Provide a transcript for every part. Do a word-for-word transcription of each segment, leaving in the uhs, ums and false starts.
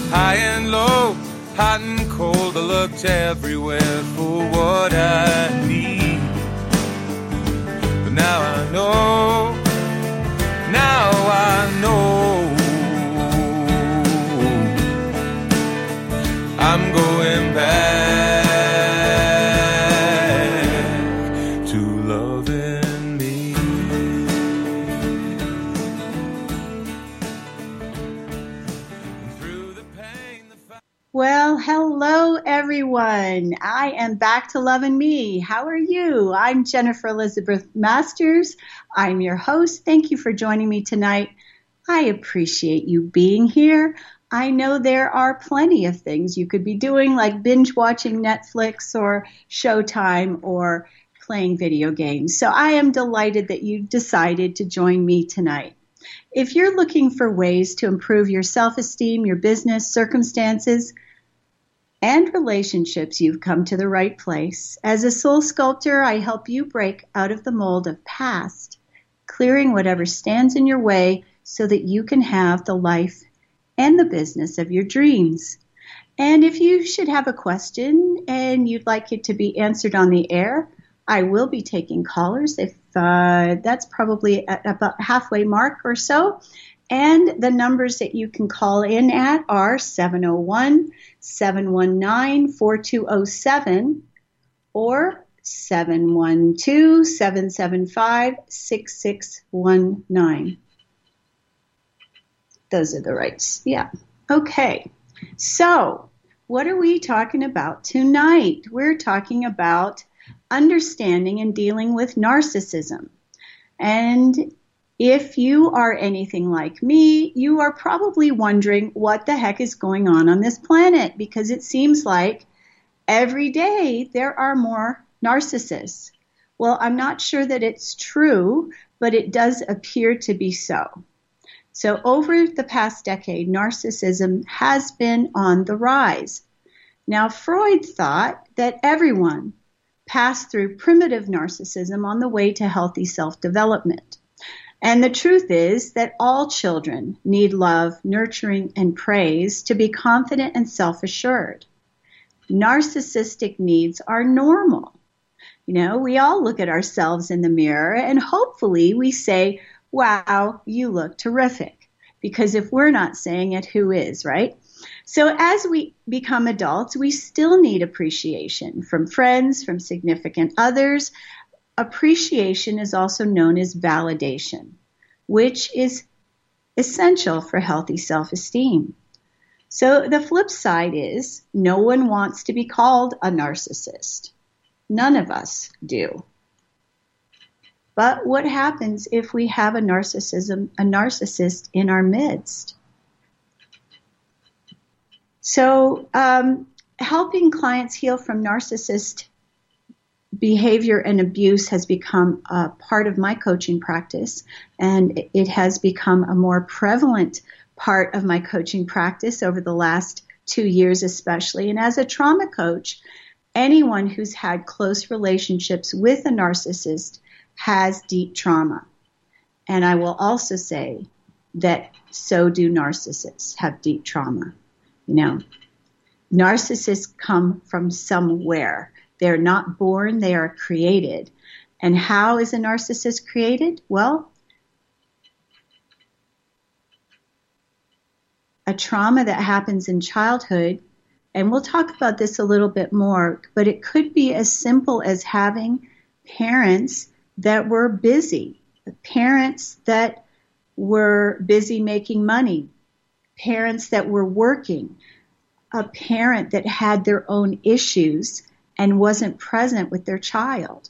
high and low, hot and cold. I looked everywhere for what I need. But now I know, now I know, I'm going back to loving me. Through the pain, the fi- Well, hello everyone. I am back to Loving Me. How are you? I'm Jennifer Elizabeth Masters. I'm your host. Thank you for joining me tonight. I appreciate you being here. I know there are plenty of things you could be doing, like binge watching Netflix or Showtime or playing video games. So I am delighted that you decided to join me tonight. If you're looking for ways to improve your self-esteem, your business, circumstances, and relationships, you've come to the right place. As a soul sculptor, I help you break out of the mold of past, clearing whatever stands in your way so that you can have the life and the business of your dreams. And if you should have a question and you'd like it to be answered on the air, I will be taking callers if uh, that's probably at about halfway mark or so. And the numbers that you can call in at are seven oh one, seven one nine, four two oh seven or seven one two, seven seven five, six six one nine. Those are the rights. Yeah. Okay. So what are we talking about tonight? We're talking about understanding and dealing with narcissism. And if you are anything like me, you are probably wondering what the heck is going on on this planet, because it seems like every day there are more narcissists. Well, I'm not sure that it's true, but it does appear to be so. So over the past decade, narcissism has been on the rise. Now, Freud thought that everyone passed through primitive narcissism on the way to healthy self-development. And the truth is that all children need love, nurturing, and praise to be confident and self-assured. Narcissistic needs are normal. You know, we all look at ourselves in the mirror and hopefully we say, wow, you look terrific. Because if we're not saying it, who is, right? So as we become adults, we still need appreciation from friends, from significant others. Appreciation is also known as validation, which is essential for healthy self-esteem. So the flip side is no one wants to be called a narcissist. None of us do. But what happens if we have a narcissism, a narcissist in our midst? So um, helping clients heal from narcissist behavior and abuse has become a part of my coaching practice, and it has become a more prevalent part of my coaching practice over the last two years especially. And as a trauma coach, anyone who's had close relationships with a narcissist has deep trauma. And I will also say that so do narcissists have deep trauma. You know, narcissists come from somewhere. They're not born, they are created. And how is a narcissist created? Well, a trauma that happens in childhood, and we'll talk about this a little bit more, but it could be as simple as having parents that were busy, parents that were busy making money, parents that were working, a parent that had their own issues and wasn't present with their child.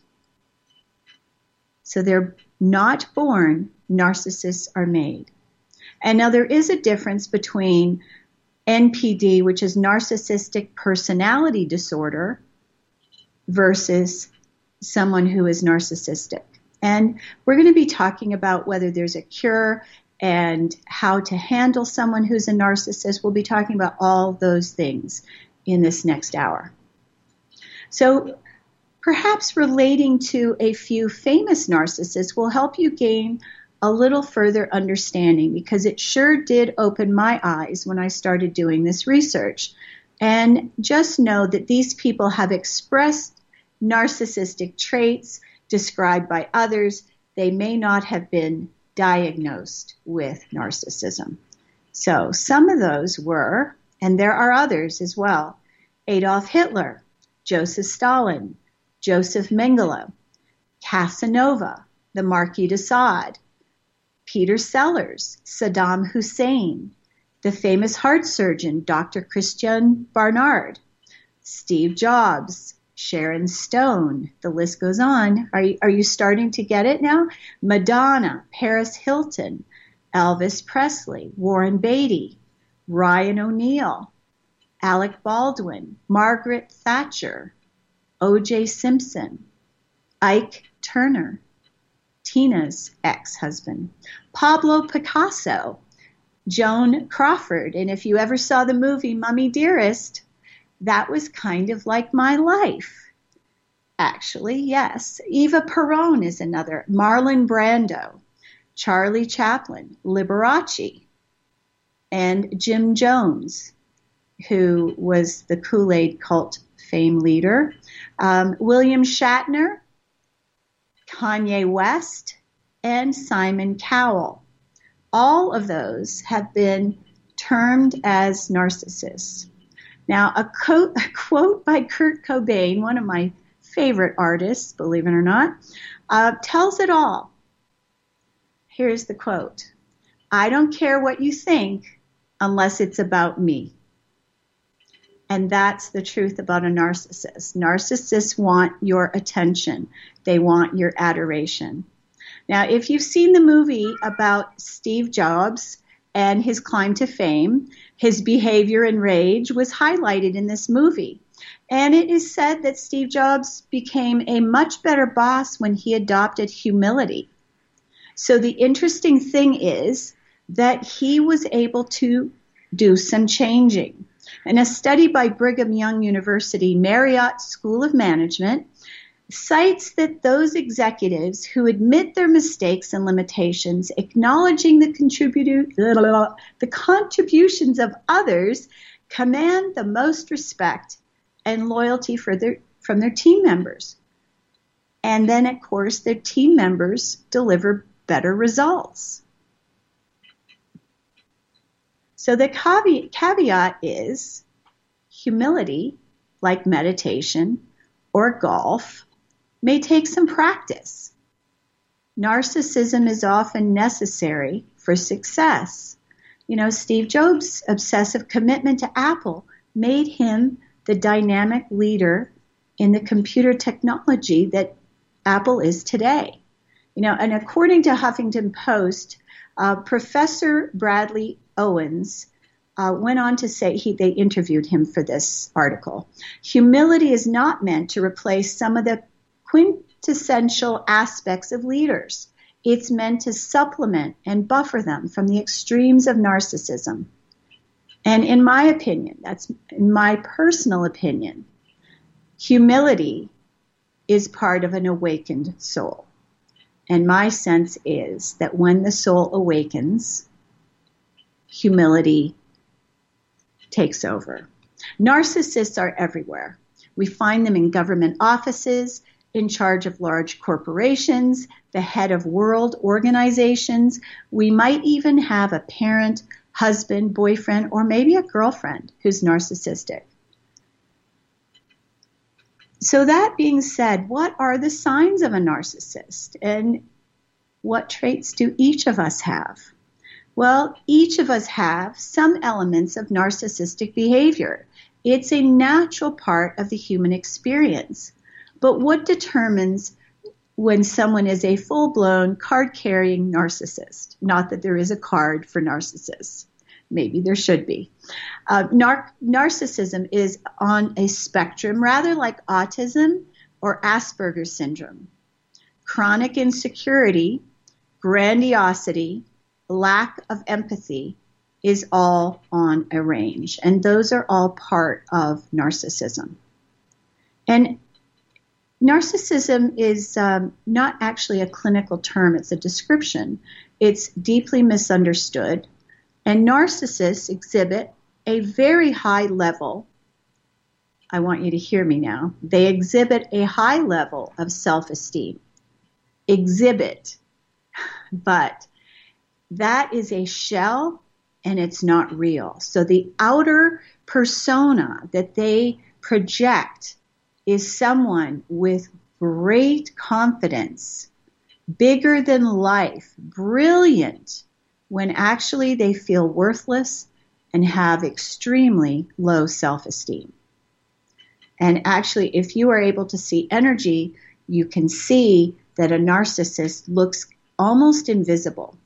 So they're not born, narcissists are made. And now there is a difference between N P D, which is narcissistic personality disorder, versus someone who is narcissistic. And we're going to be talking about whether there's a cure and how to handle someone who's a narcissist. We'll be talking about all those things in this next hour. So perhaps relating to a few famous narcissists will help you gain a little further understanding, because it sure did open my eyes when I started doing this research. And just know that these people have expressed narcissistic traits described by others. They may not have been diagnosed with narcissism. So some of those were, and there are others as well, Adolf Hitler, Joseph Stalin, Joseph Mengele, Casanova, the Marquis de Sade, Peter Sellers, Saddam Hussein, the famous heart surgeon, Doctor Christian Barnard, Steve Jobs, Sharon Stone, the list goes on. Are you, are you starting to get it now? Madonna, Paris Hilton, Elvis Presley, Warren Beatty, Ryan O'Neal, Alec Baldwin, Margaret Thatcher, O J Simpson, Ike Turner, Tina's ex-husband, Pablo Picasso, Joan Crawford. And if you ever saw the movie Mummy Dearest, that was kind of like my life. Actually, yes. Eva Peron is another. Marlon Brando, Charlie Chaplin, Liberace, and Jim Jones, who was the Kool-Aid cult fame leader, um, William Shatner, Kanye West, and Simon Cowell. All of those have been termed as narcissists. Now, a quote, a quote by Kurt Cobain, one of my favorite artists, believe it or not, uh, tells it all. Here's the quote. "I don't care what you think unless it's about me." And that's the truth about a narcissist. Narcissists want your attention. They want your adoration. Now, if you've seen the movie about Steve Jobs and his climb to fame, his behavior and rage was highlighted in this movie. And it is said that Steve Jobs became a much better boss when he adopted humility. So the interesting thing is that he was able to do some changing. And a study by Brigham Young University Marriott School of Management cites that those executives who admit their mistakes and limitations, acknowledging the, contribu- the contributions of others, command the most respect and loyalty for their, from their team members. And then, of course, their team members deliver better results. So the caveat, caveat is humility, like meditation or golf, may take some practice. Narcissism is often necessary for success. You know, Steve Jobs' obsessive commitment to Apple made him the dynamic leader in the computer technology that Apple is today. You know, and according to Huffington Post, uh, Professor Bradley Owens uh, went on to say, he, they interviewed him for this article, humility is not meant to replace some of the quintessential aspects of leaders. It's meant to supplement and buffer them from the extremes of narcissism. And in my opinion, that's in my personal opinion, humility is part of an awakened soul. And my sense is that when the soul awakens, humility takes over. Narcissists are everywhere. We find them in government offices, in charge of large corporations, the head of world organizations. We might even have a parent, husband, boyfriend, or maybe a girlfriend who's narcissistic. So that being said, what are the signs of a narcissist, and what traits do each of us have? Well, each of us have some elements of narcissistic behavior. It's a natural part of the human experience. But what determines when someone is a full-blown card-carrying narcissist? Not that there is a card for narcissists. Maybe there should be. Uh, nar- narcissism is on a spectrum, rather like autism or Asperger's syndrome. Chronic insecurity, grandiosity, lack of empathy is all on a range. And those are all part of narcissism. And narcissism is um, not actually a clinical term, it's a description. It's deeply misunderstood, and narcissists exhibit a very high level, I want you to hear me now, they exhibit a high level of self-esteem. Exhibit, but that is a shell and it's not real. So the outer persona that they project is someone with great confidence, bigger than life, brilliant, when actually they feel worthless and have extremely low self-esteem. And actually, if you are able to see energy, you can see that a narcissist looks almost invisible.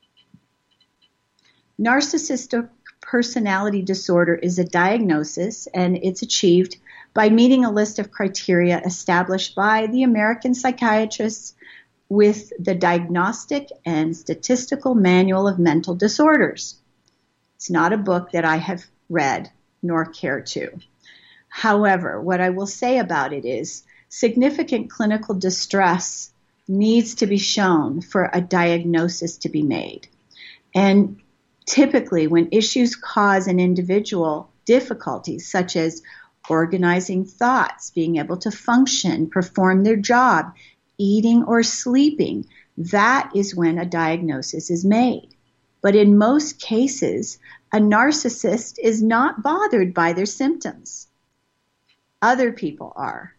Narcissistic personality disorder is a diagnosis, and it's achieved by meeting a list of criteria established by the American psychiatrists with the Diagnostic and Statistical Manual of Mental Disorders. It's not a book that I have read nor care to. However, what I will say about it is significant clinical distress needs to be shown for a diagnosis to be made. And typically, when issues cause an individual difficulties, such as organizing thoughts, being able to function, perform their job, eating or sleeping, that is when a diagnosis is made. But in most cases, a narcissist is not bothered by their symptoms. Other people are.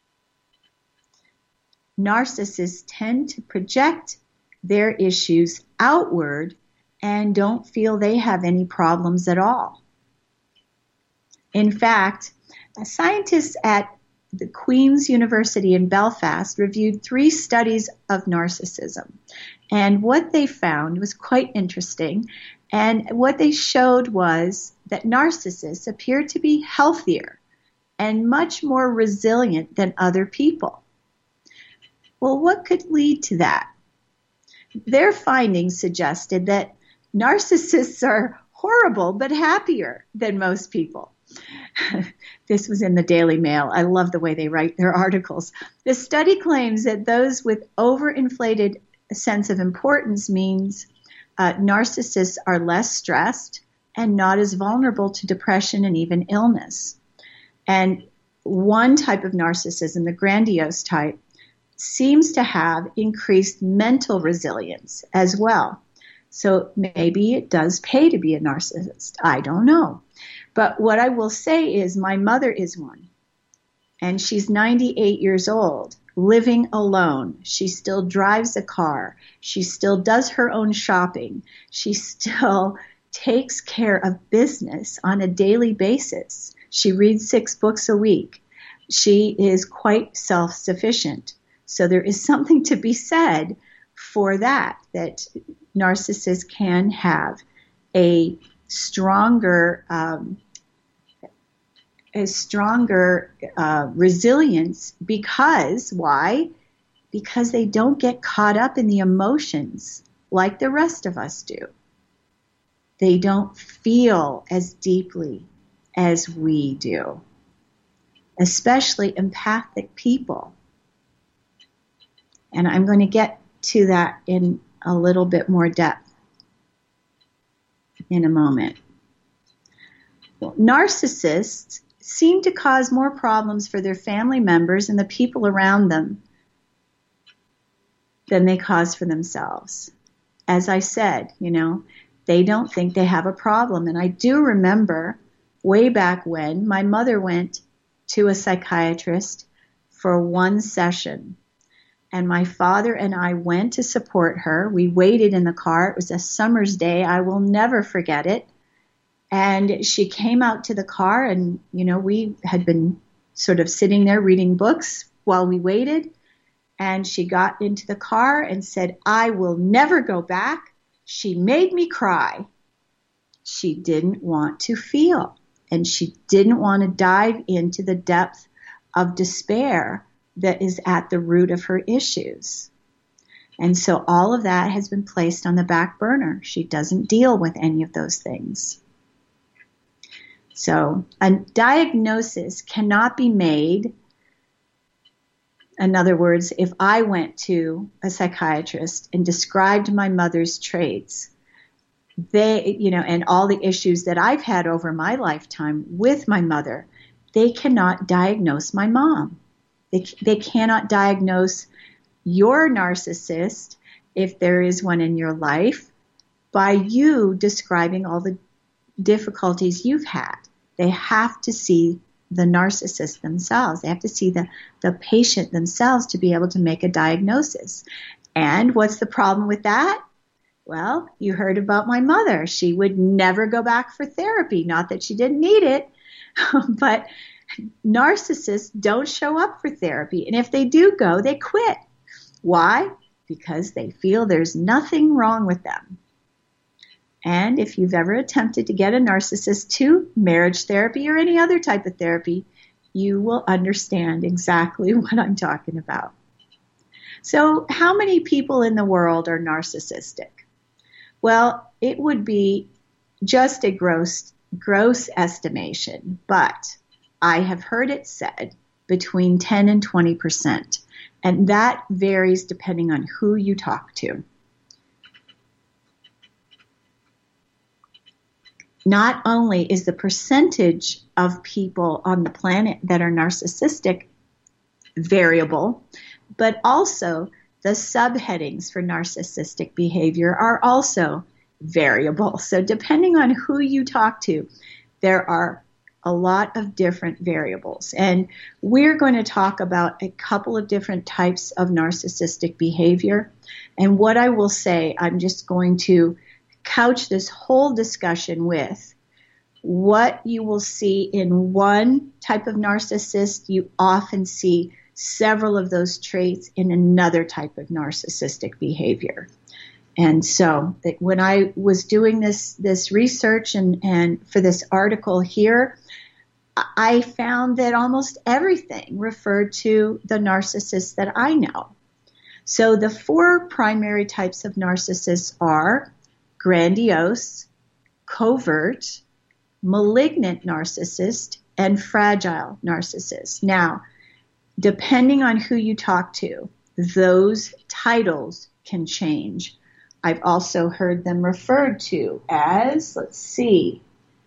Narcissists tend to project their issues outward and don't feel they have any problems at all. In fact, scientists at the Queen's University in Belfast reviewed three studies of narcissism. And what they found was quite interesting. And what they showed was that narcissists appear to be healthier and much more resilient than other people. Well, what could lead to that? Their findings suggested that narcissists are horrible but happier than most people. This was in the Daily Mail. I love the way they write their articles. The study claims that those with overinflated sense of importance means uh, narcissists are less stressed and not as vulnerable to depression and even illness. And one type of narcissism, the grandiose type, seems to have increased mental resilience as well. So maybe it does pay to be a narcissist. I don't know. But what I will say is my mother is one, and she's ninety-eight years old, living alone. She still drives a car. She still does her own shopping. She still takes care of business on a daily basis. She reads six books a week. She is quite self-sufficient. So there is something to be said for that, that narcissists can have a stronger, um, a stronger uh, resilience because, why? Because they don't get caught up in the emotions like the rest of us do. They don't feel as deeply as we do, especially empathic people. And I'm going to get to that in a little bit more depth in a moment. Well, narcissists seem to cause more problems for their family members and the people around them than they cause for themselves. As I said, you know, they don't think they have a problem. And I do remember way back when my mother went to a psychiatrist for one session. And my father and I went to support her. We waited in the car. It was a summer's day. I will never forget it. And she came out to the car, and, you know, we had been sort of sitting there reading books while we waited. And she got into the car and said, "I will never go back. She made me cry." She didn't want to feel, and she didn't want to dive into the depth of despair that is at the root of her issues. And so all of that has been placed on the back burner. She doesn't deal with any of those things. So a diagnosis cannot be made In other words, if I went to a psychiatrist and described my mother's traits, they, you know, and all the issues that I've had over my lifetime with my mother, they cannot diagnose my mom. They, they cannot diagnose your narcissist, if there is one in your life, by you describing all the difficulties you've had. They have to see the narcissist themselves. They have to see the, the patient themselves to be able to make a diagnosis. And what's the problem with that? Well, you heard about my mother. She would never go back for therapy. Not that she didn't need it, but narcissists don't show up for therapy. And if they do go, they quit. Why? Because they feel there's nothing wrong with them. And if you've ever attempted to get a narcissist to marriage therapy or any other type of therapy, you will understand exactly what I'm talking about. So how many people in the world are narcissistic? Well, it would be just a gross, gross estimation, but I have heard it said between ten and twenty percent, and that varies depending on who you talk to. Not only is the percentage of people on the planet that are narcissistic variable, but also the subheadings for narcissistic behavior are also variable. So depending on who you talk to, there are a lot of different variables. And we're going to talk about a couple of different types of narcissistic behavior. And what I will say, I'm just going to couch this whole discussion with what you will see in one type of narcissist. You often see several of those traits in another type of narcissistic behavior. And so that when I was doing this this research and, and for this article here, I found that almost everything referred to the narcissists that I know. So the four primary types of narcissists are grandiose, covert, malignant narcissist, and fragile narcissist. Now, depending on who you talk to, those titles can change. I've also heard them referred to as, let's see,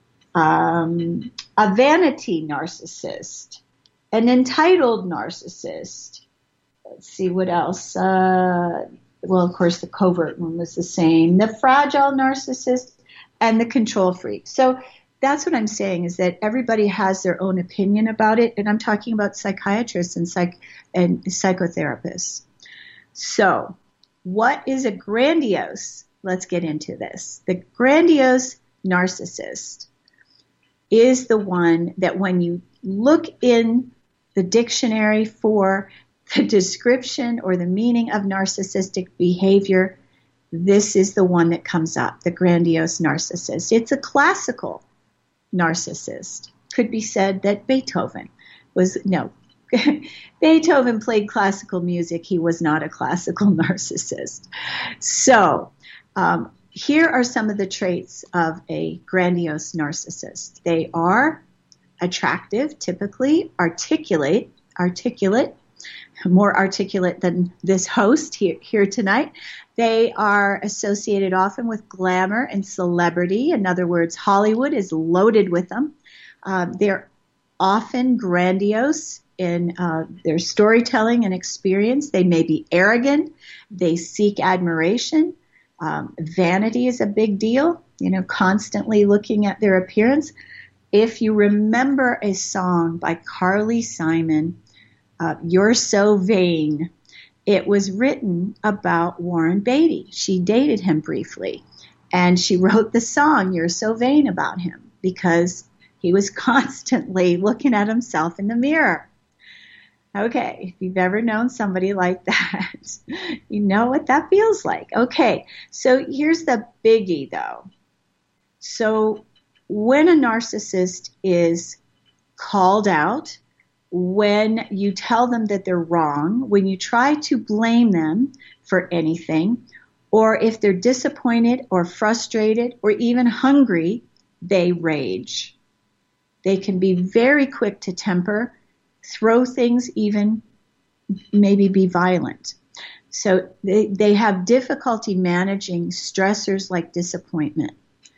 um, a vanity narcissist, an entitled narcissist. Let's see what else. Uh, well, of course, the covert one was the same. The fragile narcissist and the control freak. So that's what I'm saying, is that everybody has their own opinion about it, and I'm talking about psychiatrists and psych and psychotherapists. So what is a grandiose? Let's get into this. The grandiose narcissist is the one that when you look in the dictionary for the description or the meaning of narcissistic behavior, this is the one that comes up, the grandiose narcissist. It's a classical narcissist. Could be said that Beethoven was, no, Beethoven played classical music. He was not a classical narcissist. So um, here are some of the traits of a grandiose narcissist. They are attractive, typically, articulate, articulate, more articulate than this host here, here tonight. They are associated often with glamour and celebrity. In other words, Hollywood is loaded with them. Um, they're often grandiose in uh, their storytelling and experience. They may be arrogant. They seek admiration. Um, vanity is a big deal, you know, constantly looking at their appearance. If you remember a song by Carly Simon, uh, You're So Vain, it was written about Warren Beatty. She dated him briefly, and she wrote the song, You're So Vain, about him because he was constantly looking at himself in the mirror. Okay, if you've ever known somebody like that, you know what that feels like. Okay, so here's the biggie, though. So when a narcissist is called out, when you tell them that they're wrong, when you try to blame them for anything, or if they're disappointed or frustrated or even hungry, they rage. They can be very quick to temper, throw things even maybe be violent. So they, they have difficulty managing stressors like disappointment.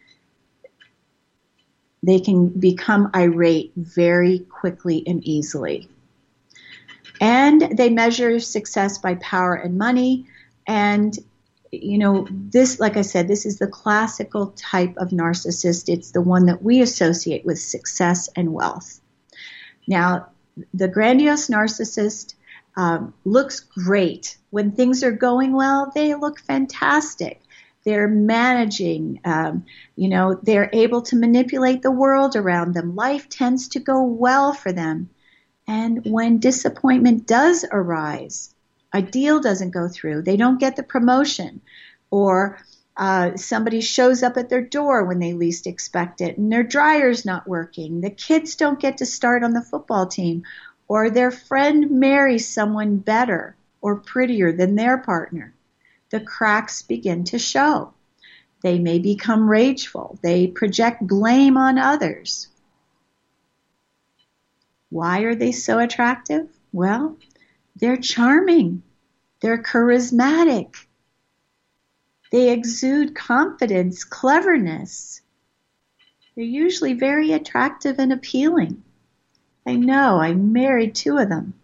They can become irate very quickly and easily. And they measure success by power and money. And, you know, this, like I said, this is the classical type of narcissist. It's the one that we associate with success and wealth. Now, the grandiose narcissist um, looks great. When things are going well, they look fantastic. They're managing, um, you know, they're able to manipulate the world around them. Life tends to go well for them. And when disappointment does arise, a deal doesn't go through, they don't get the promotion, or uh, somebody shows up at their door when they least expect it, and their dryer's not working, the kids don't get to start on the football team, or their friend marries someone better or prettier than their partner, the cracks begin to show. They may become rageful. They project blame on others. Why are they so attractive? Well, they're charming. They're charismatic. They exude confidence, cleverness. They're usually very attractive and appealing. I know, I married two of them.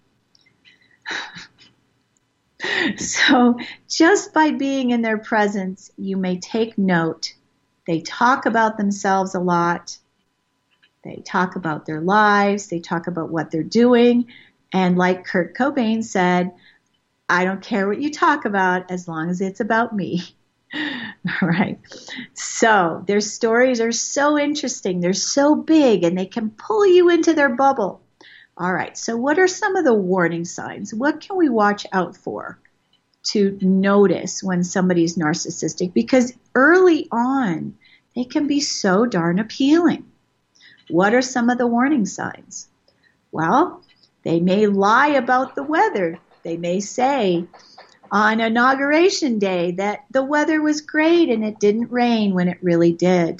So just by being in their presence, you may take note. They talk about themselves a lot. They talk about their lives. They talk about what they're doing. And like Kurt Cobain said, I don't care what you talk about as long as it's about me. All right. So their stories are so interesting. They're so big and they can pull you into their bubble. All right. So what are some of the warning signs? What can we watch out for to notice when somebody's narcissistic? Because early on, they can be so darn appealing. What are some of the warning signs? Well, they may lie about the weather. They may say on Inauguration Day that the weather was great and it didn't rain when it really did.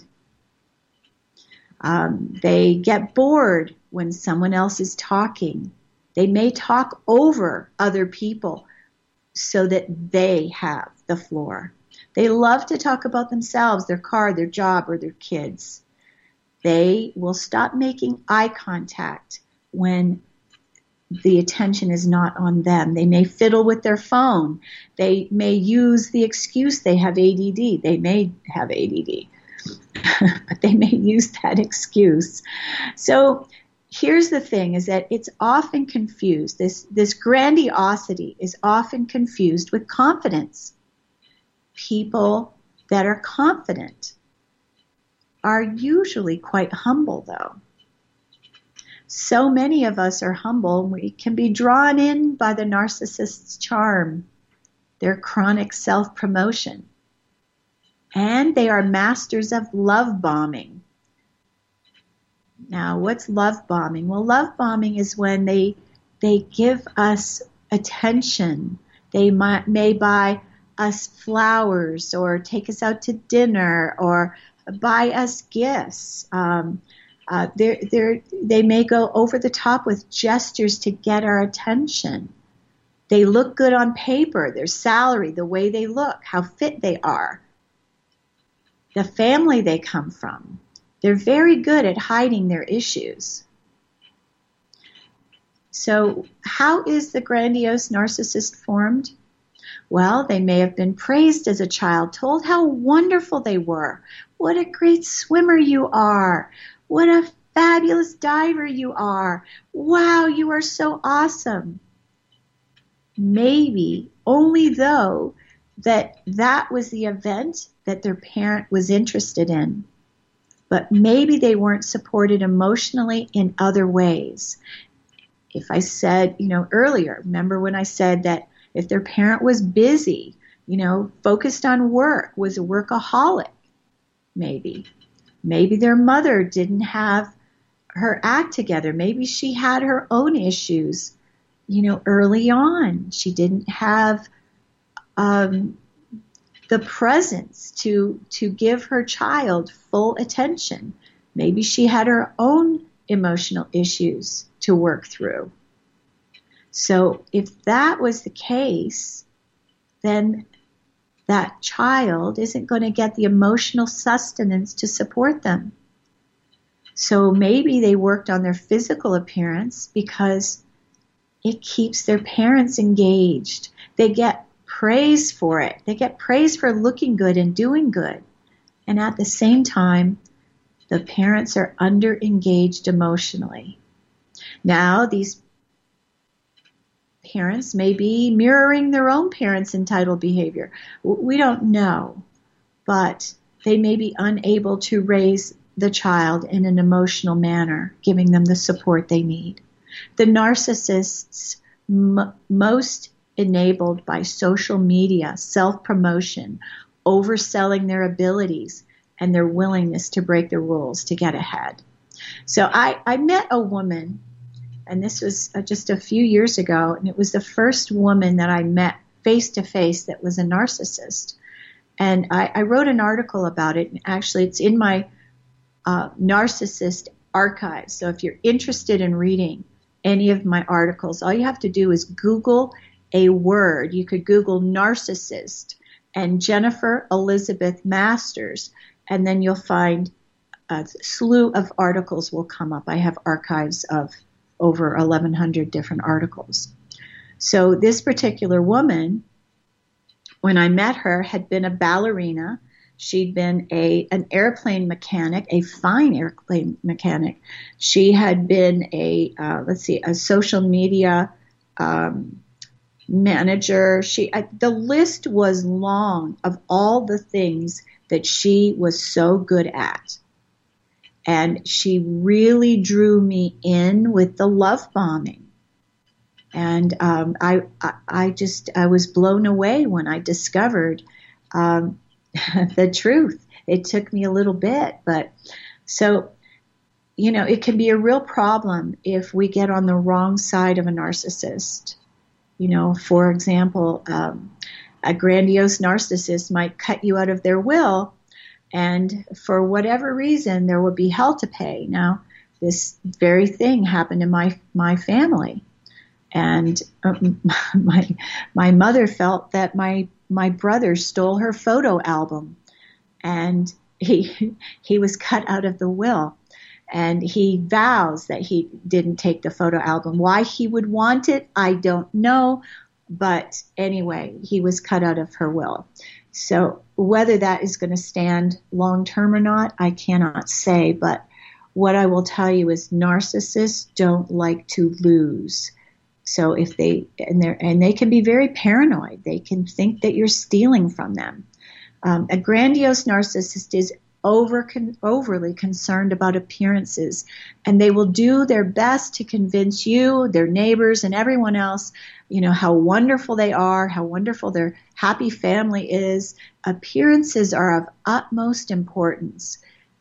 Um, they get bored when someone else is talking. They may talk over other people so that they have the floor. They love to talk about themselves, their car, their job, or their kids. They will stop making eye contact when the attention is not on them. They may fiddle with their phone. They may use the excuse they have A D D. They may have A D D, but they may use that excuse. So here's the thing, is that it's often confused. This, this grandiosity is often confused with confidence. People that are confident are usually quite humble, though. So many of us are humble, and we can be drawn in by the narcissist's charm, their chronic self-promotion. And they are masters of love bombing. Now, what's love bombing? Well, love bombing is when they they give us attention. They might, may buy us flowers or take us out to dinner or buy us gifts. Um, uh, they're, they're, they may go over the top with gestures to get our attention. They look good on paper, their salary, the way they look, how fit they are, the family they come from. They're very good at hiding their issues. So how is the grandiose narcissist formed? Well, they may have been praised as a child, told how wonderful they were. What a great swimmer you are. What a fabulous diver you are. Wow, you are so awesome. Maybe only though that that was the event that their parent was interested in. But maybe they weren't supported emotionally in other ways. If I said, you know, earlier, remember when I said that if their parent was busy, you know, focused on work, was a workaholic, maybe. Maybe their mother didn't have her act together. Maybe she had her own issues, you know, early on. She didn't have um, the presence to to give her child full attention. Maybe she had her own emotional issues to work through. So if that was the case, then that child isn't going to get the emotional sustenance to support them. So maybe they worked on their physical appearance because it keeps their parents engaged. They get praise for it. They get praise for looking good and doing good. And at the same time, the parents are under-engaged emotionally. Now, these parents may be mirroring their own parents' entitled behavior. We don't know, but they may be unable to raise the child in an emotional manner, giving them the support they need. The narcissists m- most enabled by social media, self-promotion, overselling their abilities, and their willingness to break the rules to get ahead. So I, I met a woman, and this was uh, just a few years ago, and it was the first woman that I met face-to-face that was a narcissist. And I, I wrote an article about it, and actually it's in my uh, narcissist archive. So if you're interested in reading any of my articles, all you have to do is Google a word. You could Google narcissist and Jennifer Elizabeth Masters, and then you'll find a slew of articles will come up. I have archives of over eleven hundred different articles. So this particular woman, when I met her, had been a ballerina. She'd been a an airplane mechanic, a fine airplane mechanic. She had been a, uh, let's see, a social media um, manager. She, I, the list was long of all the things that she was so good at. And she really drew me in with the love bombing. And um, I, I, I just, I was blown away when I discovered um, the truth. It took me a little bit, but so, you know, it can be a real problem if we get on the wrong side of a narcissist. You know, for example, um, a grandiose narcissist might cut you out of their will, and for whatever reason, there will be hell to pay. Now, this very thing happened in my my family, and um, my my mother felt that my my brother stole her photo album, and he he was cut out of the will, and he vows that he didn't take the photo album. Why he would want it, I don't know, but anyway, he was cut out of her will. So whether that is going to stand long term or not, I cannot say. But what I will tell you is narcissists don't like to lose. So if they and they and they can be very paranoid. They can think that you're stealing from them. Um, a grandiose narcissist is over con, overly concerned about appearances, and they will do their best to convince you, their neighbors, and everyone else, you know, how wonderful they are, how wonderful their happy family is. Appearances are of utmost importance.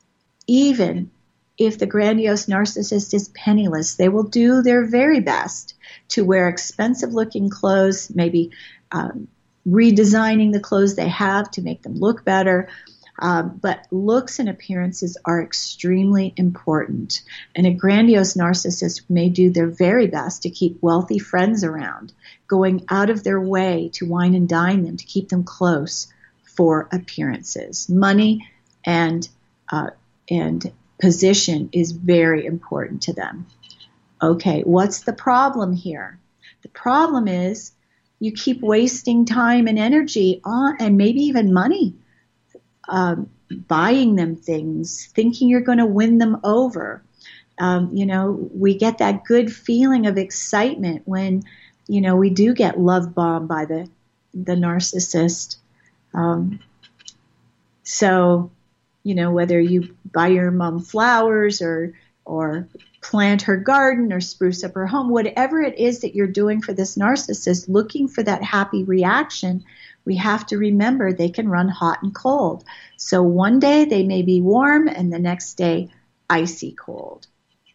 Even if the grandiose narcissist is penniless, they will do their very best to wear expensive-looking clothes, maybe um, redesigning the clothes they have to make them look better. Um, but looks and appearances are extremely important. And a grandiose narcissist may do their very best to keep wealthy friends around, going out of their way to wine and dine them, to keep them close for appearances. Money and uh, and position is very important to them. Okay, what's the problem here? The problem is you keep wasting time and energy on, and maybe even money, Um, buying them things, thinking you're going to win them over. Um, you know, we get that good feeling of excitement when, you know, we do get love bombed by the the narcissist. Um, so, you know, whether you buy your mom flowers or or plant her garden or spruce up her home, whatever it is that you're doing for this narcissist, looking for that happy reaction, we have to remember they can run hot and cold. So one day they may be warm and the next day icy cold.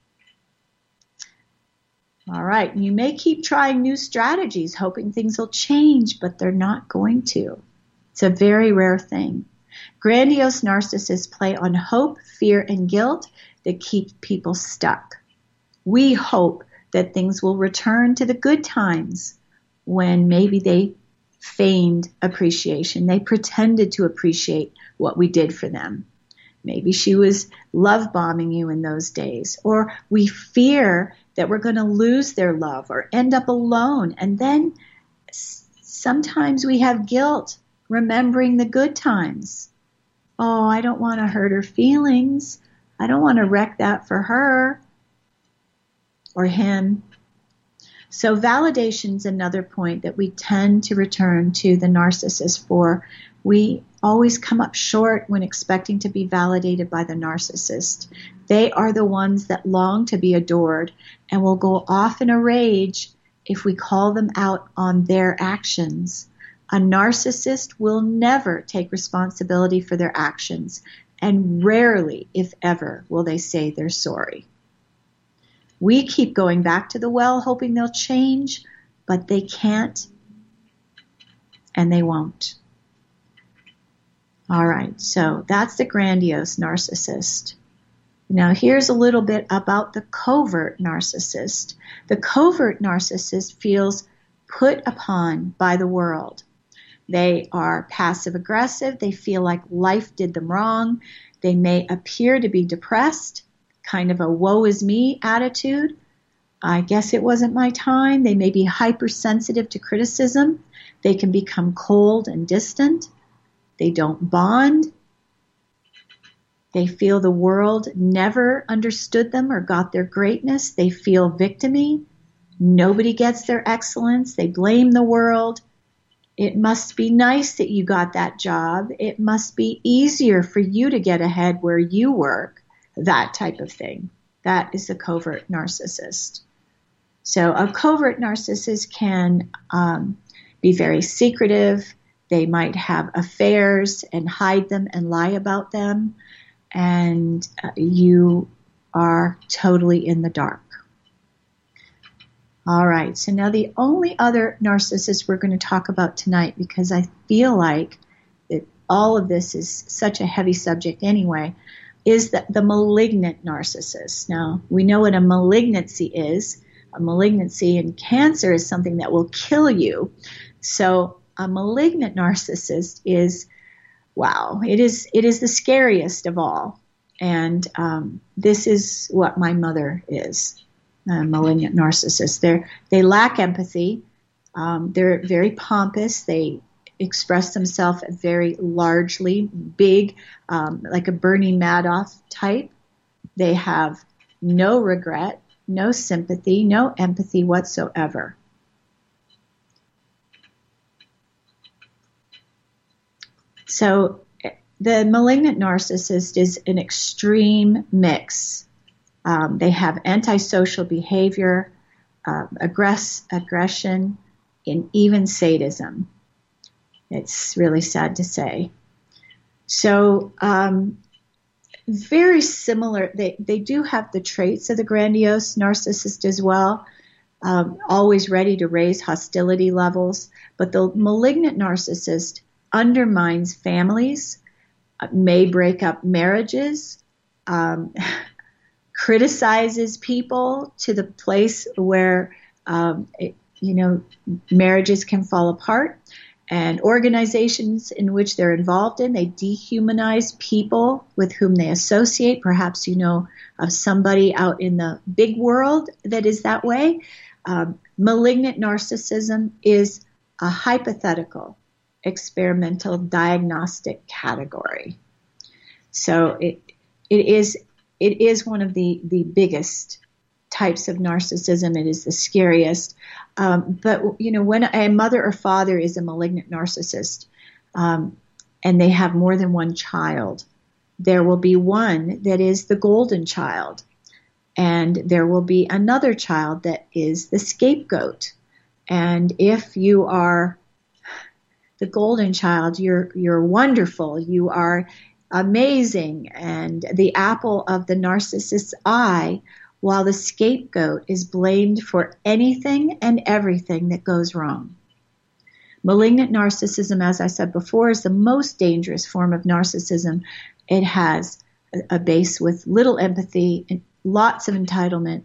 All right, you may keep trying new strategies, hoping things will change, but they're not going to. It's a very rare thing. Grandiose narcissists play on hope, fear, and guilt that keep people stuck. We hope that things will return to the good times when maybe they feigned appreciation. They pretended to appreciate what we did for them. Maybe she was love bombing you in those days. Or we fear that we're going to lose their love or end up alone. And then sometimes we have guilt remembering the good times. Oh, I don't want to hurt her feelings. I don't want to wreck that for her or him. So validation's another point that we tend to return to the narcissist for. We always come up short when expecting to be validated by the narcissist. They are the ones that long to be adored and will go off in a rage if we call them out on their actions. A narcissist will never take responsibility for their actions, and rarely, if ever, will they say they're sorry. We keep going back to the well, hoping they'll change, but they can't, and they won't. All right, so that's the grandiose narcissist. Now, here's a little bit about the covert narcissist. The covert narcissist feels put upon by the world. They are passive-aggressive. They feel like life did them wrong. They may appear to be depressed, kind of a woe is me attitude. I guess it wasn't my time. They may be hypersensitive to criticism. They can become cold and distant. They don't bond. They feel the world never understood them or got their greatness. They feel victim-y. Nobody gets their excellence. They blame the world. It must be nice that you got that job. It must be easier for you to get ahead where you work. That type of thing. That is a covert narcissist. So a covert narcissist can um, be very secretive. They might have affairs and hide them and lie about them. And uh, you are totally in the dark. All right, so now the only other narcissist we're going to talk about tonight, because I feel like that all of this is such a heavy subject anyway, is the, the malignant narcissist. Now, we know what a malignancy is. A malignancy in cancer is something that will kill you. So a malignant narcissist is, wow, it is it is the scariest of all. And um, this is what my mother is. A malignant narcissist. They they lack empathy. Um, they're very pompous. They express themselves very largely, big, um, like a Bernie Madoff type. They have no regret, no sympathy, no empathy whatsoever. So the malignant narcissist is an extreme mix. Um, they have antisocial behavior, uh, aggress- aggression, and even sadism. It's really sad to say. So um, very similar. They, they do have the traits of the grandiose narcissist as well, um, always ready to raise hostility levels. But the malignant narcissist undermines families, uh, may break up marriages, um, criticizes people to the place where, um, it, you know, marriages can fall apart, and organizations in which they're involved in, they dehumanize people with whom they associate. Perhaps you know of somebody out in the big world that is that way. Um, malignant narcissism is a hypothetical experimental diagnostic category. So it it is it is one of the, the biggest types of narcissism. It is the scariest. Um, but, you know, when a mother or father is a malignant narcissist um, and they have more than one child, there will be one that is the golden child. And there will be another child that is the scapegoat. And if you are the golden child, you're you're wonderful, you are amazing, and the apple of the narcissist's eye, while the scapegoat is blamed for anything and everything that goes wrong. Malignant narcissism, as I said before, is the most dangerous form of narcissism. It has a base with little empathy and lots of entitlement,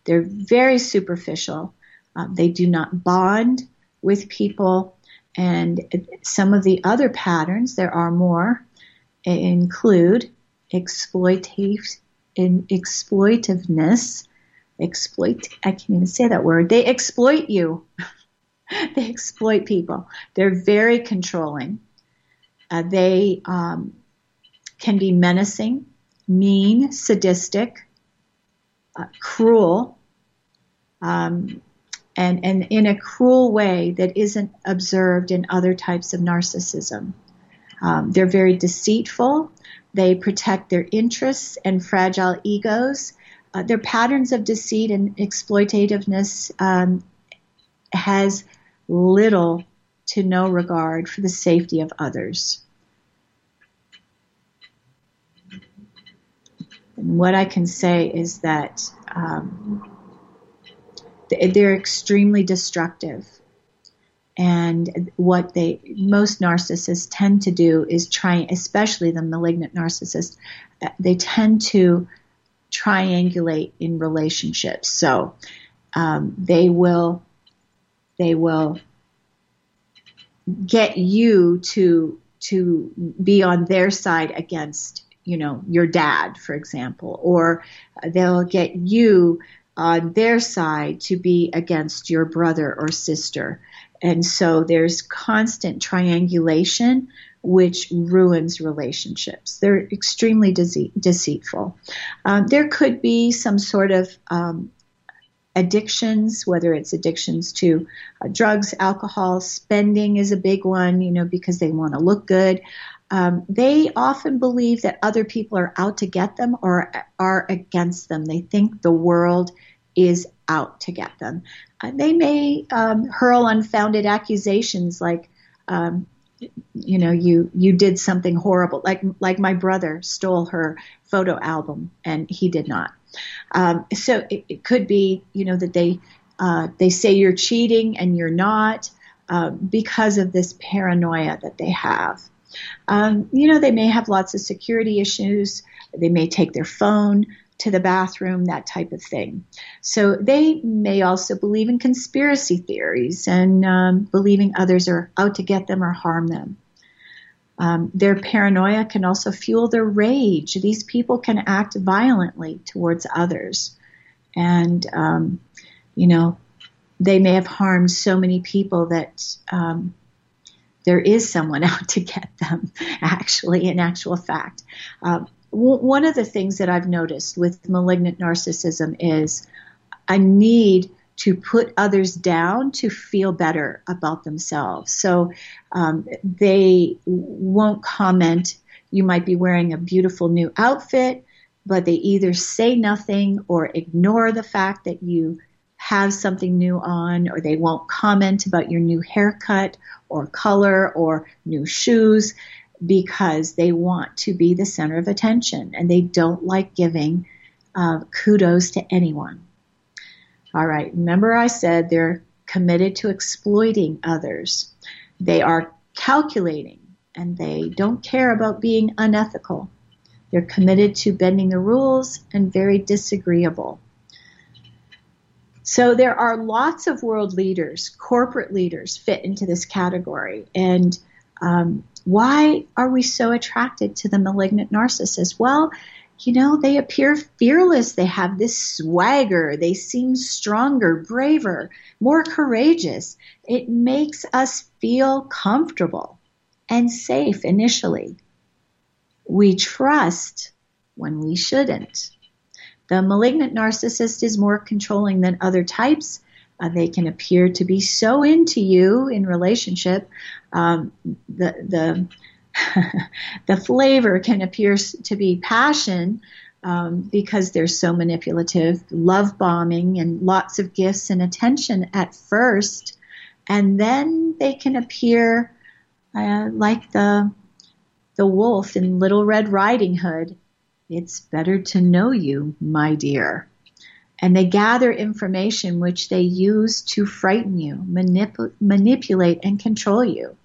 They're very superficial. Uh, they do not bond with people. And some of the other patterns, there are more, include exploitive, in exploitiveness, exploit, I can't even say that word. They exploit you. They exploit people. They're very controlling. Uh, they um, can be menacing, mean, sadistic, uh, cruel, um, and, and in a cruel way that isn't observed in other types of narcissism. Um, they're very deceitful. They protect their interests and fragile egos. Uh, their patterns of deceit and exploitativeness um, has little to no regard for the safety of others. And what I can say is that um, they're extremely destructive. And what they, most narcissists tend to do is try, especially the malignant narcissist, they tend to triangulate in relationships. So um, they will, they will get you to to be on their side against, you know, your dad, for example, or they'll get you on their side to be against your brother or sister. And so there's constant triangulation, which ruins relationships. They're extremely dece- deceitful. Um, there could be some sort of um, addictions, whether it's addictions to uh, drugs, alcohol, spending is a big one, you know, because they want to look good. Um, they often believe that other people are out to get them or are against them. They think the world is out to get them. Uh, they may um, hurl unfounded accusations like, um, you know, you you did something horrible, like like my brother stole her photo album and he did not. Um, so it, it could be, you know, that they uh, they say you're cheating and you're not uh, because of this paranoia that they have. Um, you know, they may have lots of security issues. They may take their phone to the bathroom, that type of thing. So they may also believe in conspiracy theories and um, believing others are out to get them or harm them. Um, their paranoia can also fuel their rage. These people can act violently towards others. And, um, you know, they may have harmed so many people that um, there is someone out to get them, actually, in actual fact. Um, w- one of the things that I've noticed with malignant narcissism is a need to put others down to feel better about themselves. So um, they won't comment. You might be wearing a beautiful new outfit, but they either say nothing or ignore the fact that you have something new on, or they won't comment about your new haircut or color or new shoes because they want to be the center of attention and they don't like giving uh, kudos to anyone. All right, remember I said they're committed to exploiting others. They are calculating and they don't care about being unethical. They're committed to bending the rules and very disagreeable. So there are lots of world leaders, corporate leaders fit into this category. And um, why are we so attracted to the malignant narcissist? Well, you know, they appear fearless. They have this swagger. They seem stronger, braver, more courageous. It makes us feel comfortable and safe initially. We trust when we shouldn't. The malignant narcissist is more controlling than other types. Uh, they can appear to be so into you in relationship. Um, the the the flavor can appear to be passion um, because they're so manipulative, love bombing, and lots of gifts and attention at first, and then they can appear uh, like the the wolf in Little Red Riding Hood. It's better to know you, my dear. And they gather information which they use to frighten you, manip- manipulate, and control you.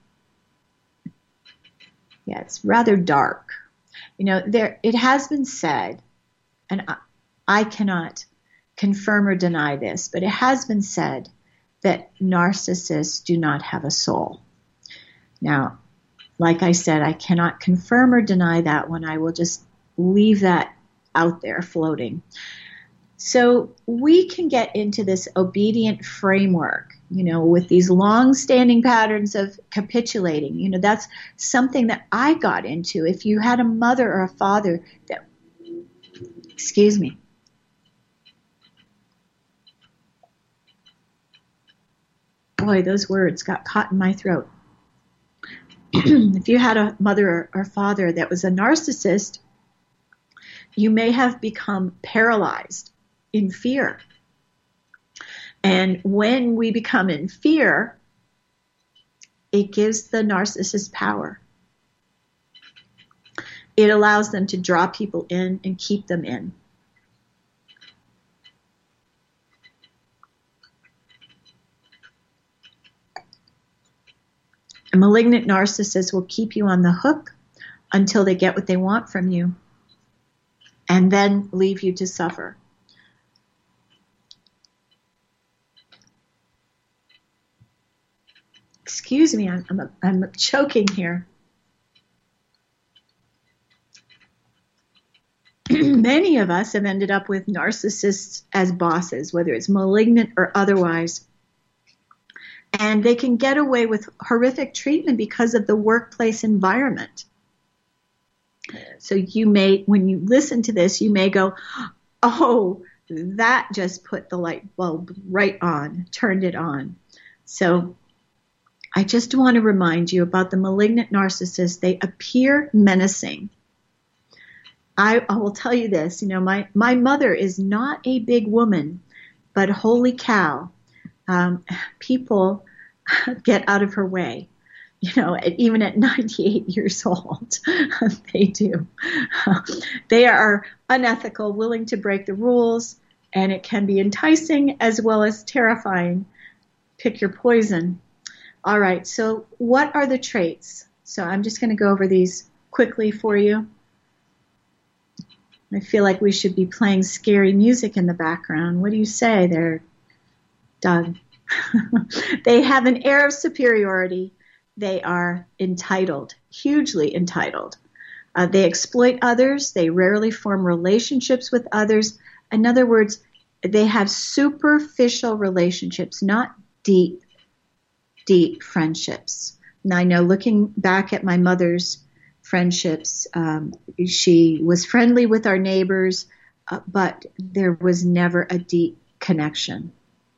Yeah, it's rather dark. You know, there it has been said, and I, I cannot confirm or deny this, but it has been said that narcissists do not have a soul. Now, like I said, I cannot confirm or deny that one. I will just leave that out there floating. So we can get into this obedient framework, you know, with these long-standing patterns of capitulating. You know, that's something that I got into. If you had a mother or a father that, excuse me, boy, those words got caught in my throat. If you had a mother or, or father that was a narcissist, you may have become paralyzed in fear. And when we become in fear, it gives the narcissist power. It allows them to draw people in and keep them in. A malignant narcissist will keep you on the hook until they get what they want from you, and then leave you to suffer. Excuse me, I'm, I'm, I'm choking here. Many of us have ended up with narcissists as bosses, whether it's malignant or otherwise. And they can get away with horrific treatment because of the workplace environment. So you may, when you listen to this, you may go, oh, that just put the light bulb right on, turned it on. So I just want to remind you about the malignant narcissist. They appear menacing. I, I will tell you this, you know, my, my mother is not a big woman, but holy cow, um, people get out of her way. You know, even at ninety-eight years old, they do. They are unethical, willing to break the rules, and it can be enticing as well as terrifying. Pick your poison. All right, so what are the traits? So I'm just going to go over these quickly for you. I feel like we should be playing scary music in the background. What do you say there, Doug? They have an air of superiority. They are entitled, hugely entitled. Uh, they exploit others. They rarely form relationships with others. In other words, they have superficial relationships, not deep, deep friendships. And I know, looking back at my mother's friendships, um, she was friendly with our neighbors, uh, but there was never a deep connection.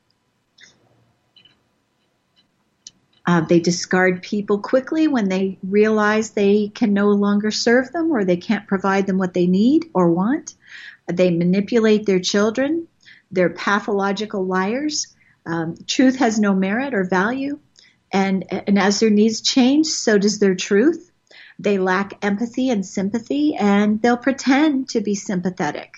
Uh, they discard people quickly when they realize they can no longer serve them or they can't provide them what they need or want. They manipulate their children. They're pathological liars. Um, truth has no merit or value. And, and as their needs change, so does their truth. They lack empathy and sympathy, and they'll pretend to be sympathetic.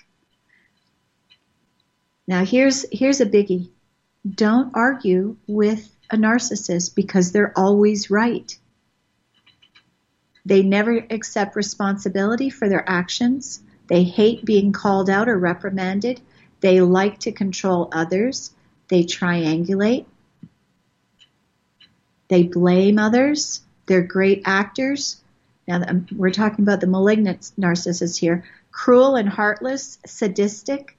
Now, here's, here's a biggie. Don't argue with a narcissist because they're always right. They never accept responsibility for their actions. They hate being called out or reprimanded. They like to control others. They triangulate. They blame others. They're great actors. Now, we're talking about the malignant narcissist here. Cruel and heartless, sadistic,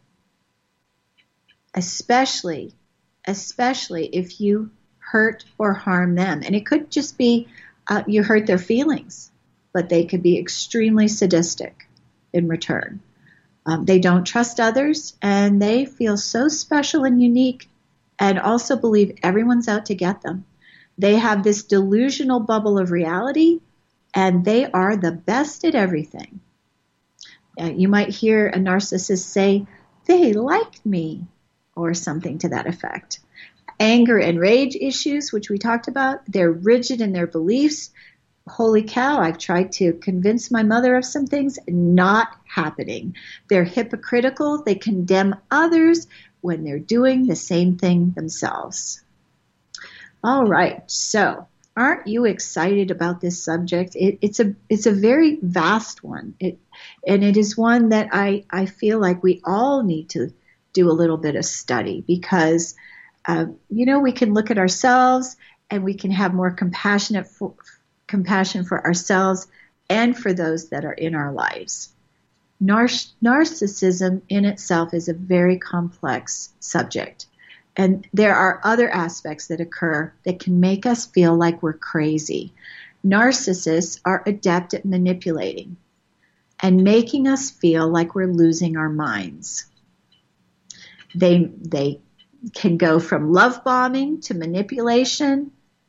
especially, especially if you hurt or harm them. And it could just be uh, you hurt their feelings, but they could be extremely sadistic in return. Um, they don't trust others, and they feel so special and unique and also believe everyone's out to get them. They have this delusional bubble of reality, and they are the best at everything. Uh, you might hear a narcissist say, they like me, or something to that effect. Anger and rage issues, which we talked about, they're rigid in their beliefs. Holy cow, I've tried to convince my mother of some things, not happening. They're hypocritical. They condemn others when they're doing the same thing themselves. All right, so aren't you excited about this subject? It, it's a it's a very vast one, it, and it is one that I, I feel like we all need to do a little bit of study because, uh, you know, we can look at ourselves and we can have more compassionate for, compassion for ourselves and for those that are in our lives. Nar- narcissism in itself is a very complex subject. And there are other aspects that occur that can make us feel like we're crazy. Narcissists are adept at manipulating and making us feel like we're losing our minds. They, they can go from love bombing to manipulation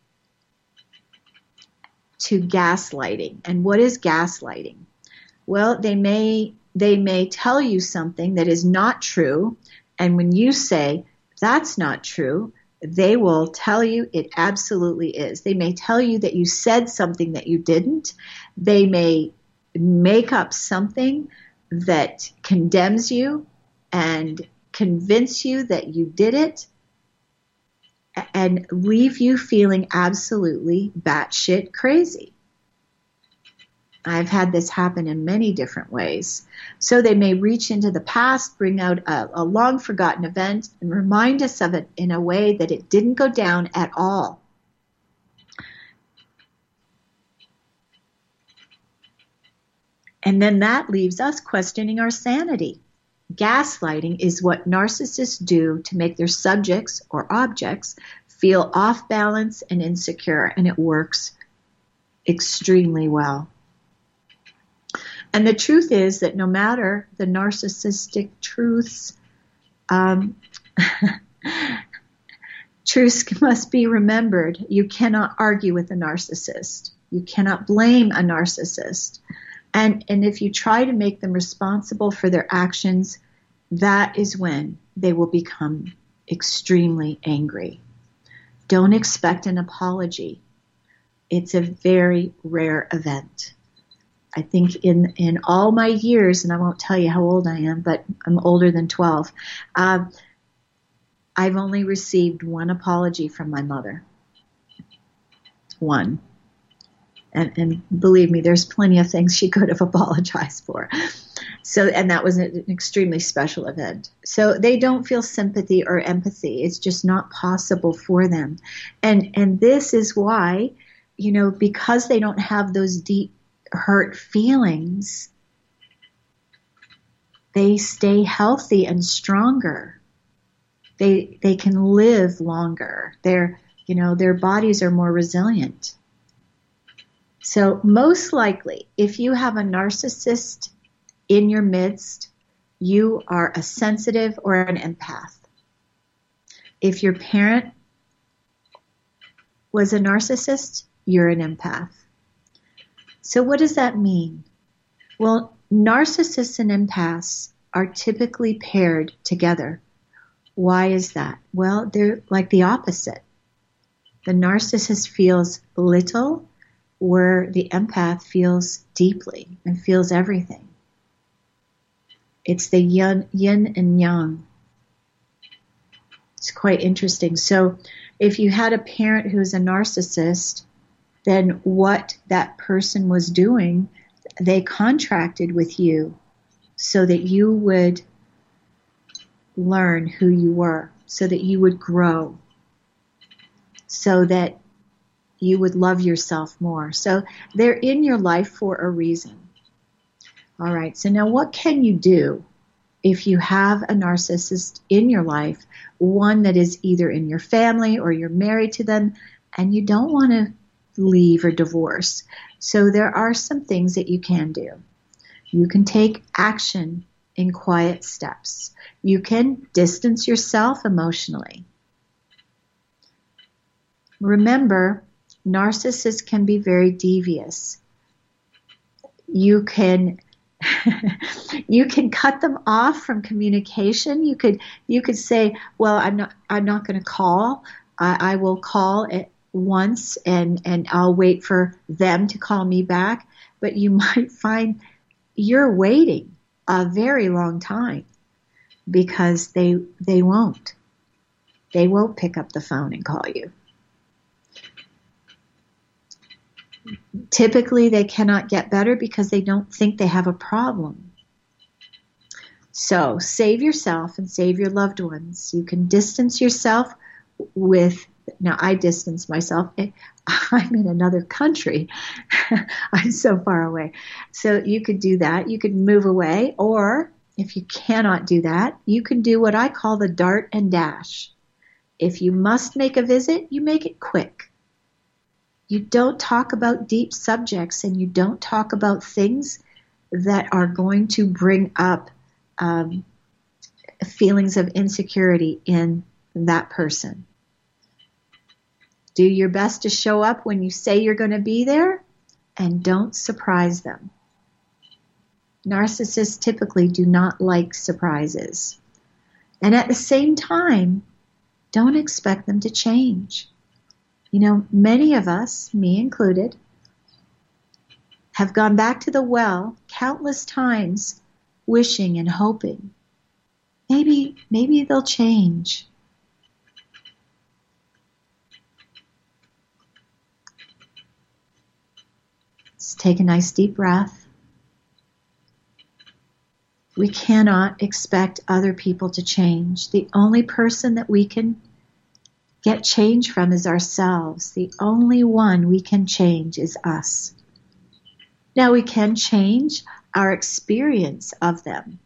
to gaslighting. And what is gaslighting? Well, they may they may tell you something that is not true, and when you say that's not true, they will tell you it absolutely is. They may tell you that you said something that you didn't. They may make up something that condemns you and convince you that you did it and leave you feeling absolutely batshit crazy. I've had this happen in many different ways. So they may reach into the past, bring out a, a long forgotten event, and remind us of it in a way that it didn't go down at all. And then that leaves us questioning our sanity. Gaslighting is what narcissists do to make their subjects or objects feel off balance and insecure, and it works extremely well. And the truth is that no matter the narcissistic truths, um, truths must be remembered. You cannot argue with a narcissist. You cannot blame a narcissist. And, and if you try to make them responsible for their actions, that is when they will become extremely angry. Don't expect an apology. It's a very rare event. I think in, in all my years, and I won't tell you how old I am, but I'm older than twelve, uh, I've only received one apology from my mother. One. And, and believe me, there's plenty of things she could have apologized for. So, and that was an extremely special event. So they don't feel sympathy or empathy. It's just not possible for them. And, and this is why, you know, because they don't have those deep hurt feelings, they stay healthy and stronger. They, they can live longer. Their, you know, their bodies are more resilient. So most likely, if you have a narcissist in your midst, you are a sensitive or an empath. If your parent was a narcissist, you're an empath. So what does that mean? Well, narcissists and empaths are typically paired together. Why is that? Well, they're like the opposite. The narcissist feels little, where the empath feels deeply and feels everything. It's the yin, yin and yang. It's quite interesting. So if you had a parent who's a narcissist, then what that person was doing, they contracted with you so that you would learn who you were, so that you would grow, so that you would love yourself more. So they're in your life for a reason. All right, so now what can you do if you have a narcissist in your life, one that is either in your family or you're married to them, and you don't want to leave or divorce? So there are some things that you can do. You can take action in quiet steps. You can distance yourself emotionally. Remember, narcissists can be very devious. You can you can cut them off from communication. You could you could say, well, I'm not I'm not going to call. I, I will call at once and and I'll wait for them to call me back. But you might find you're waiting a very long time because they they won't. They won't pick up the phone and call you. Typically, they cannot get better because they don't think they have a problem. So save yourself and save your loved ones. You can distance yourself with, now I distance myself. I'm in another country. I'm so far away. So you could do that. You could move away, or if you cannot do that, you can do what I call the dart and dash. If you must make a visit, you make it quick. You don't talk about deep subjects, and you don't talk about things that are going to bring up um, feelings of insecurity in that person. Do your best to show up when you say you're going to be there, and don't surprise them. Narcissists typically do not like surprises. And at the same time, don't expect them to change. You know, many of us, me included, have gone back to the well countless times wishing and hoping. Maybe, maybe they'll change. Let's take a nice deep breath. We cannot expect other people to change. The only person that we can get change from is ourselves. The only one we can change is us. Now we can change our experience of them.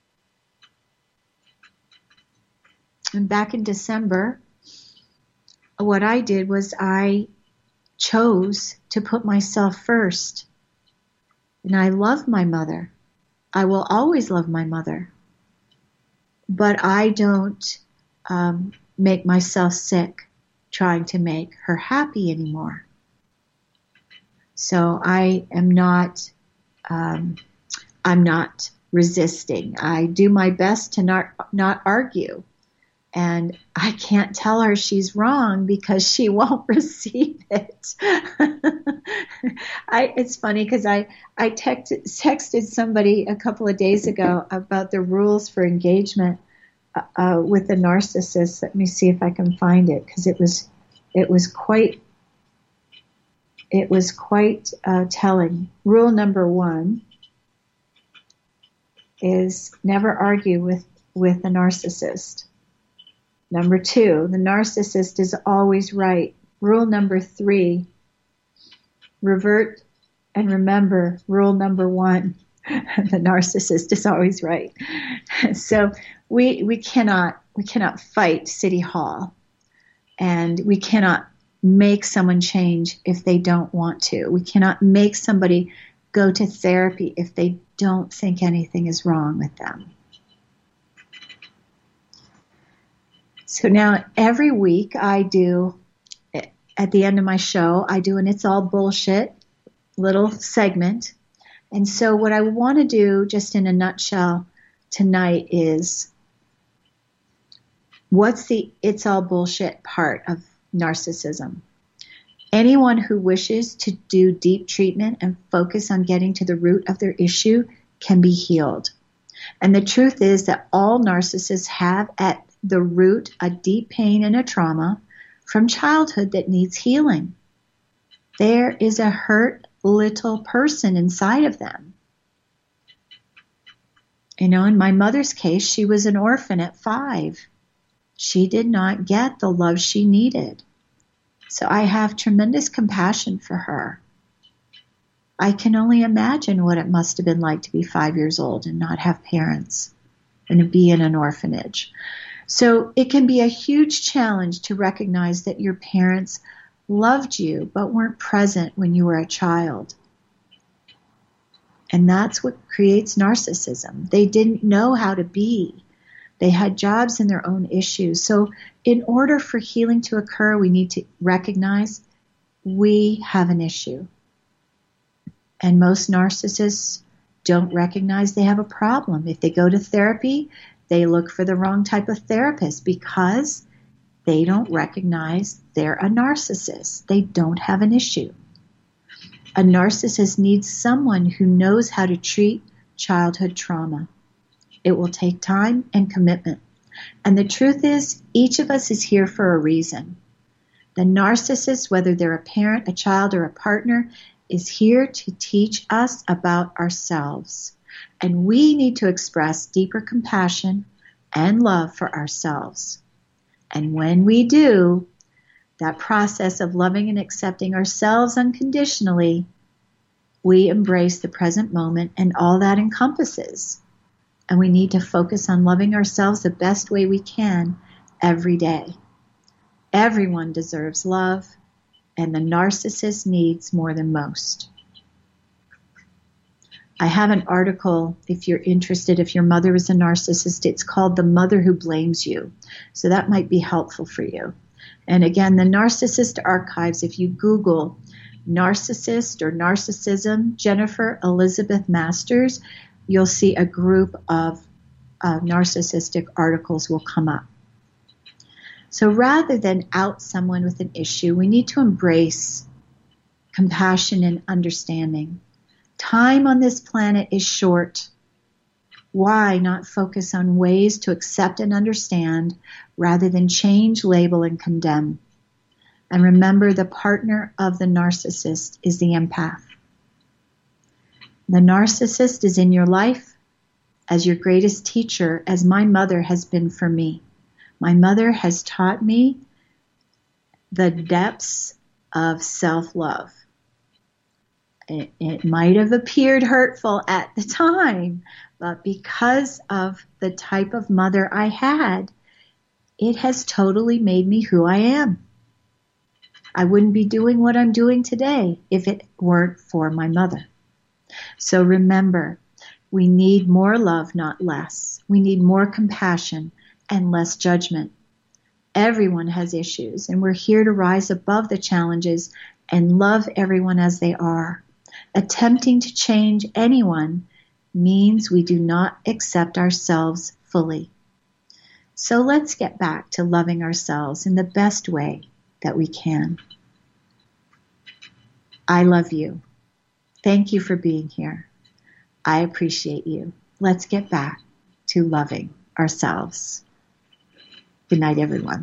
And back in December, what I did was I chose to put myself first. And I love my mother. I will always love my mother. But I don't um, make myself sick trying to make her happy anymore. So I am not, um, I'm not resisting. I do my best to not, not argue. And I can't tell her she's wrong because she won't receive it. I, it's funny because I, I text, texted somebody a couple of days ago about the rules for engagement uh, with a narcissist. Let me see if I can find it, because it was, it was quite, it was quite uh, telling. Rule number one is never argue with, with a narcissist. Number two, the narcissist is always right. Rule number three, revert and remember rule number one. The narcissist is always right. So we we cannot we cannot fight City Hall, and we cannot make someone change if they don't want to. We cannot make somebody go to therapy if they don't think anything is wrong with them. So now every week I do, at the end of my show, I do an It's All Bullshit little segment. And so what I want to do just in a nutshell tonight is, what's the It's All Bullshit part of narcissism? Anyone who wishes to do deep treatment and focus on getting to the root of their issue can be healed. And the truth is that all narcissists have at the root a deep pain and a trauma from childhood that needs healing. There is a hurt little person inside of them. You know, in my mother's case, she was an orphan at five. She did not get the love she needed. So I have tremendous compassion for her. I can only imagine what it must have been like to be five years old and not have parents and to be in an orphanage. So it can be a huge challenge to recognize that your parents loved you but weren't present when you were a child. And that's what creates narcissism. They didn't know how to be. They had jobs and their own issues. So in order for healing to occur, we need to recognize we have an issue. And most narcissists don't recognize they have a problem. If they go to therapy, they look for the wrong type of therapist because they don't recognize they're a narcissist. They don't have an issue. A narcissist needs someone who knows how to treat childhood trauma. It will take time and commitment. And the truth is, each of us is here for a reason. The narcissist, whether they're a parent, a child, or a partner, is here to teach us about ourselves. And we need to express deeper compassion and love for ourselves. And when we do, that process of loving and accepting ourselves unconditionally, we embrace the present moment and all that encompasses. And we need to focus on loving ourselves the best way we can every day. Everyone deserves love, and the narcissist needs more than most. I have an article, if you're interested, if your mother is a narcissist, it's called The Mother Who Blames You. So that might be helpful for you. And again, the Narcissist Archives, if you Google narcissist or narcissism, Jennifer Elizabeth Masters, you'll see a group of uh, narcissistic articles will come up. So rather than out someone with an issue, we need to embrace compassion and understanding. Time on this planet is short. Why not focus on ways to accept and understand rather than change, label, and condemn? And remember, the partner of the narcissist is the empath. The narcissist is in your life as your greatest teacher, as my mother has been for me. My mother has taught me the depths of self-love. It, it might have appeared hurtful at the time, but because of the type of mother I had, it has totally made me who I am. I wouldn't be doing what I'm doing today if it weren't for my mother. So remember, we need more love, not less. We need more compassion and less judgment. Everyone has issues, and we're here to rise above the challenges and love everyone as they are. Attempting to change anyone means we do not accept ourselves fully. So let's get back to loving ourselves in the best way that we can. I love you. Thank you for being here. I appreciate you. Let's get back to loving ourselves. Good night, everyone.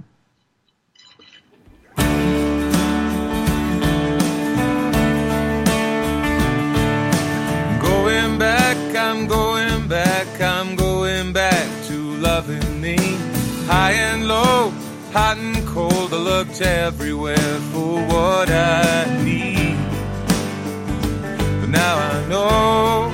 Going back, I'm going back, I'm going back to loving me. High and low, hot and cold, I looked everywhere for what I need. But now I know